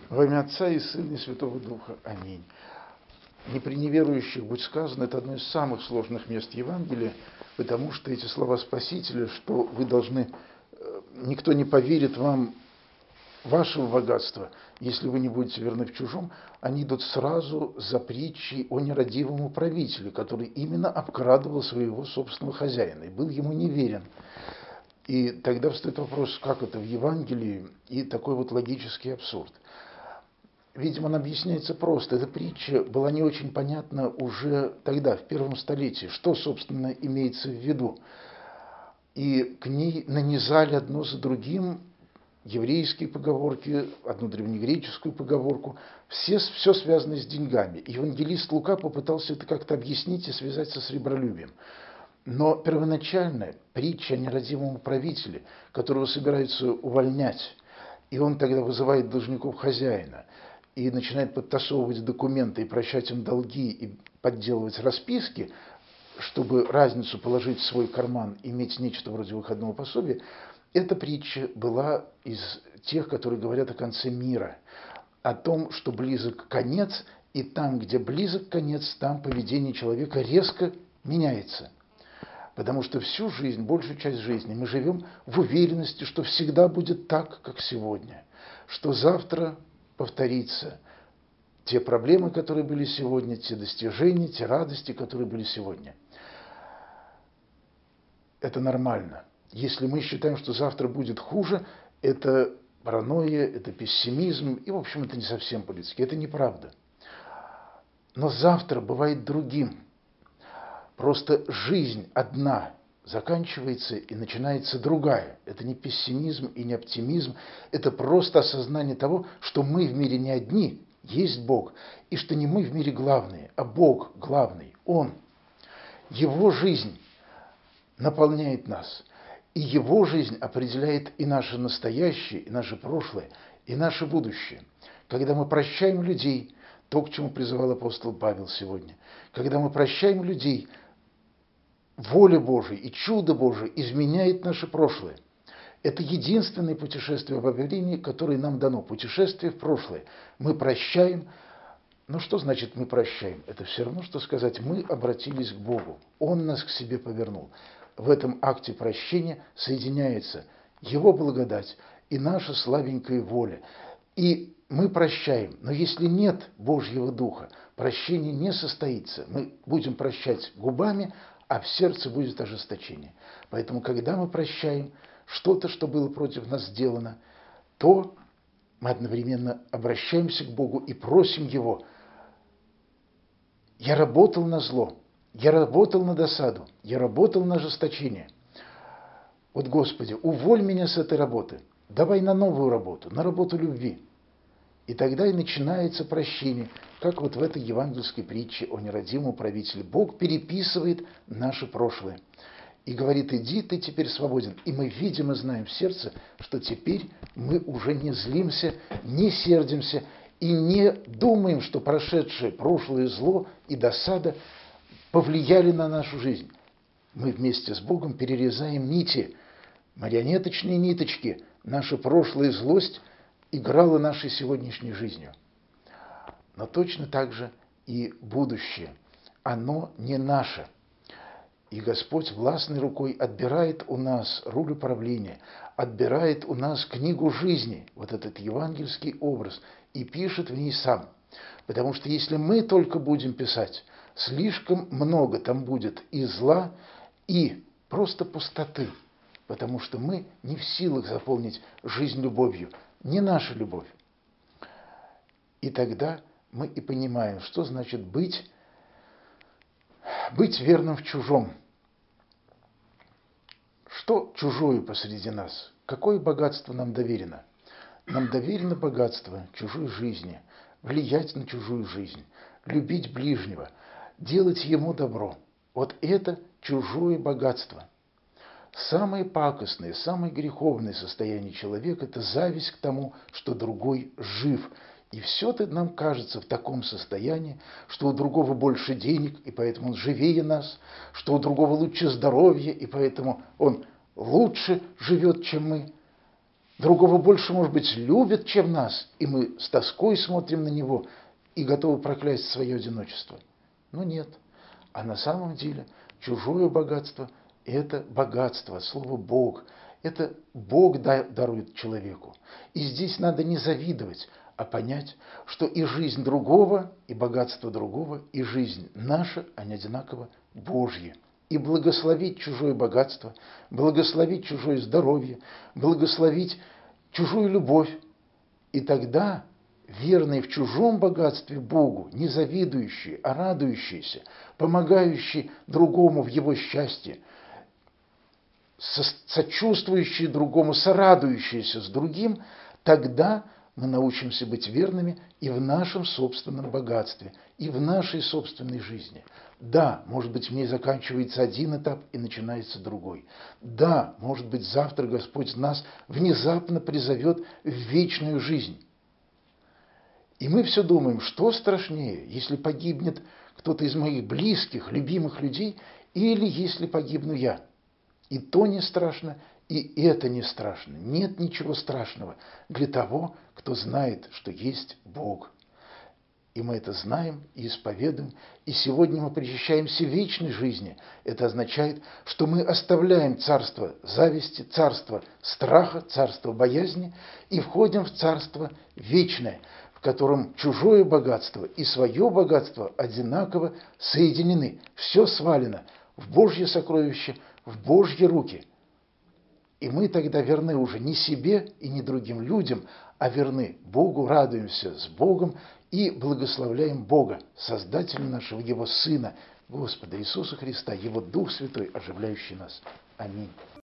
Во имя Отца и Сына и Святого Духа. Аминь. Не при неверующих будь сказано, это одно из самых сложных мест Евангелия, потому что эти слова Спасителя, что вы должны, никто не поверит вам вашего богатства, если вы не будете верны в чужом, они идут сразу за притчей о нерадивом управителе, который именно обкрадывал своего собственного хозяина и был ему неверен. И тогда встает вопрос, как это в Евангелии, и такой вот логический абсурд. Видимо, он объясняется просто. Эта притча была не очень понятна уже тогда, в первом столетии, что, собственно, имеется в виду. И к ней нанизали одно за другим еврейские поговорки, одну древнегреческую поговорку, все связано с деньгами. Евангелист Лука попытался это как-то объяснить и связать со сребролюбием. Но первоначальная притча о нерадивом управителе, которого собираются увольнять, и он тогда вызывает должников хозяина, и начинает подтасовывать документы и прощать им долги, и подделывать расписки, чтобы разницу положить в свой карман, иметь нечто вроде выходного пособия, эта притча была из тех, которые говорят о конце мира, о том, что близок конец, и там, где близок конец, там поведение человека резко меняется. Потому что всю жизнь, большую часть жизни мы живем в уверенности, что всегда будет так, как сегодня, что завтра повторится те проблемы, которые были сегодня, те достижения, те радости, которые были сегодня. Это нормально. Если мы считаем, что завтра будет хуже, это паранойя, это пессимизм, и, в общем, это не совсем по-людски, это неправда. Но завтра бывает другим. Просто жизнь одна заканчивается и начинается другая. Это не пессимизм и не оптимизм, это просто осознание того, что мы в мире не одни, есть Бог, и что не мы в мире главные, а Бог главный, Он. Его жизнь наполняет нас, и Его жизнь определяет и наше настоящее, и наше прошлое, и наше будущее. Когда мы прощаем людей, то, к чему призывал апостол Павел сегодня, когда мы прощаем людей, воля Божия и чудо Божие изменяет наше прошлое. Это единственное путешествие в объявлении, которое нам дано. Путешествие в прошлое. Мы прощаем. Но что значит мы прощаем? Это все равно, что сказать, мы обратились к Богу. Он нас к себе повернул. В этом акте прощения соединяется Его благодать и наша слабенькая воля. И мы прощаем. Но если нет Божьего Духа, прощение не состоится. Мы будем прощать губами, а в сердце будет ожесточение. Поэтому, когда мы прощаем что-то, что было против нас сделано, то мы одновременно обращаемся к Богу и просим Его. Я работал на зло, я работал на досаду, я работал на ожесточение. Вот, Господи, уволь меня с этой работы, давай на новую работу, на работу любви. И тогда и начинается прощение, как вот в этой евангельской притче о нерадивом управителе. Бог переписывает наше прошлое и говорит: иди, ты теперь свободен. И мы видим и знаем в сердце, что теперь мы уже не злимся, не сердимся и не думаем, что прошедшее прошлое зло и досада повлияли на нашу жизнь. Мы вместе с Богом перерезаем нити, марионеточные ниточки, наша прошлая злость играла нашей сегодняшней жизнью. Но точно так же и будущее. Оно не наше. И Господь властной рукой отбирает у нас руль управления, отбирает у нас книгу жизни, вот этот евангельский образ, и пишет в ней сам. Потому что если мы только будем писать, слишком много там будет и зла, и просто пустоты. Потому что мы не в силах заполнить жизнь любовью. Не наша любовь. И тогда мы и понимаем, что значит быть верным в чужом. Что чужое посреди нас? Какое богатство нам доверено? Нам доверено богатство чужой жизни, влиять на чужую жизнь, любить ближнего, делать ему добро. Вот это чужое богатство. Самое пакостное, самое греховное состояние человека – это зависть к тому, что другой жив. И все-то нам кажется в таком состоянии, что у другого больше денег, и поэтому он живее нас, что у другого лучше здоровье, и поэтому он лучше живет, чем мы. другого больше, может быть, любят, чем нас, и мы с тоской смотрим на него и готовы проклясть свое одиночество. Но нет. А на самом деле чужое богатство – это богатство, слово «Бог». Это Бог дарует человеку. И здесь надо не завидовать, а понять, что и жизнь другого, и богатство другого, и жизнь наша, они одинаково Божьи. И благословить чужое богатство, благословить чужое здоровье, благословить чужую любовь. И тогда верные в чужом богатстве Богу, не завидующие, а радующиеся, помогающие другому в его счастье, сочувствующие другому, сорадующиеся с другим, тогда мы научимся быть верными и в нашем собственном богатстве, и в нашей собственной жизни. Да, может быть, в ней заканчивается один этап и начинается другой. Да, может быть, завтра Господь нас внезапно призовет в вечную жизнь. И мы все думаем, что страшнее, если погибнет кто-то из моих близких, любимых людей, или если погибну я. И то не страшно, и это не страшно. Нет ничего страшного для того, кто знает, что есть Бог. И мы это знаем и исповедуем. И сегодня мы причащаемся вечной жизни. Это означает, что мы оставляем царство зависти, царство страха, царство боязни и входим в царство вечное, в котором чужое богатство и свое богатство одинаково соединены. Все свалено в Божье сокровище, в Божьи руки. И мы тогда верны уже не себе и не другим людям, а верны Богу, радуемся с Богом и благословляем Бога, Создателя нашего, Его Сына, Господа Иисуса Христа, Его Дух Святой, оживляющий нас. Аминь.